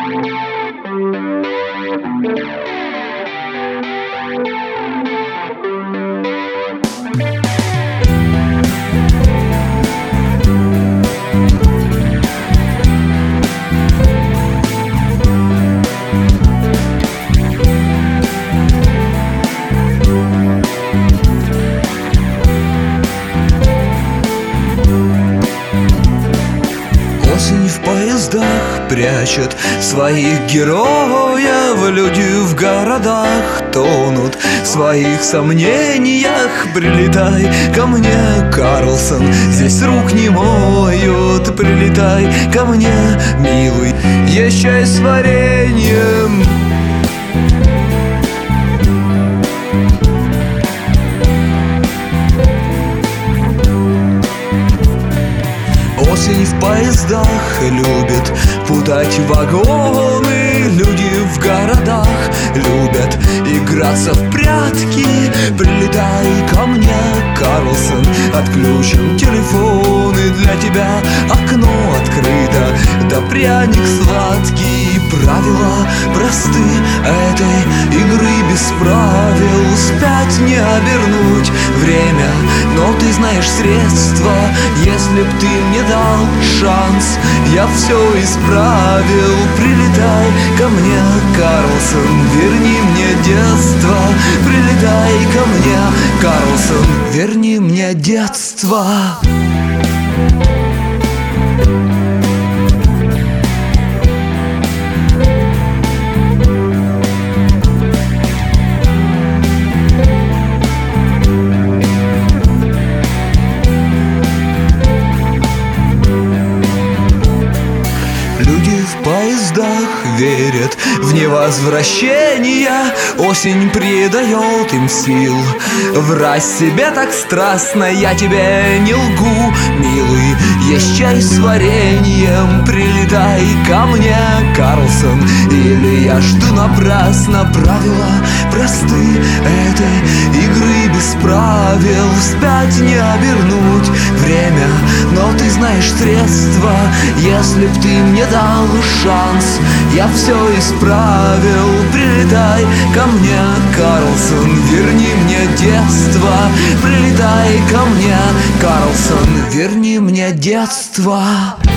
Осень в поездах прячет своих героев. Люди в городах тонут в своих сомнениях. Прилетай ко мне, Карлсон, здесь рук не моют. Прилетай ко мне, милый, есть чай с вареньем. Осень в поездах любит путать вагоны. Люди в городах любят играться в прятки. Прилетай ко мне, Карлсон, отключим телефоны. Для тебя окно открыто, да пряник сладкий. Правила просты этой игры без правил. Вспять не обернуть время, но ты знаешь средства. Если б ты мне дал шанс, я все исправил. Прилетай ко мне, Карлсон, верни мне детство. Прилетай ко мне, Карлсон, верни мне детство. Люди в поездах верят в невозвращение. Осень придает им сил врать себе так страстно. Я тебе не лгу, милый, есть чай с вареньем. Прилетай ко мне, Карлсон, или я жду напрасно. Правила просты этой игры без правил. Вспять не обернуть время, но ты знаешь средства. Если б ты мне дал шанс, я все исправил. Прилетай ко мне, Карлсон, верни мне детство. Прилетай ко мне, Карлсон, верни мне детство.